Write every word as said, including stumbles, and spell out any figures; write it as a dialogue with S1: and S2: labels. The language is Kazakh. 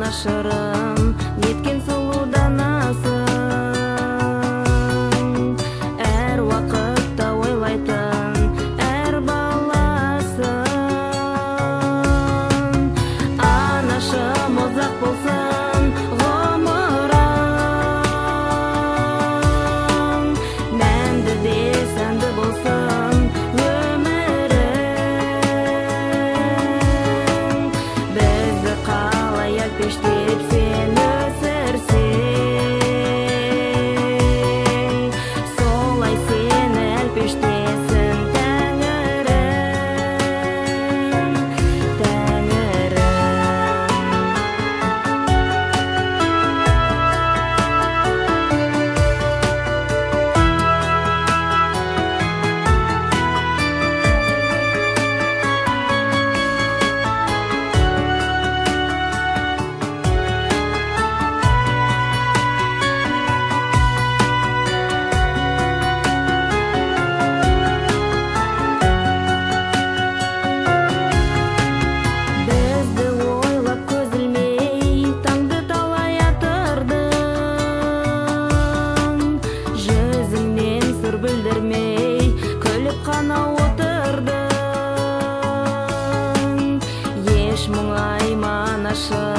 S1: ашырым неткен сұлудан асың, әр уақытта ойлайтын әр баласын. Анашым ұзақ болсын ғұмырың, мәнді де сәнді болсын өмірің. Бізді қалай әлпештеп сен өсірсең, солай сені әлпештесін Тәңірім, Тәңірім. Бізді ойлап көз ілмей таңды талай атырдың, жүзіңнен сыр білдірмей күліп қана отырдың. Еш мұңайма анашым,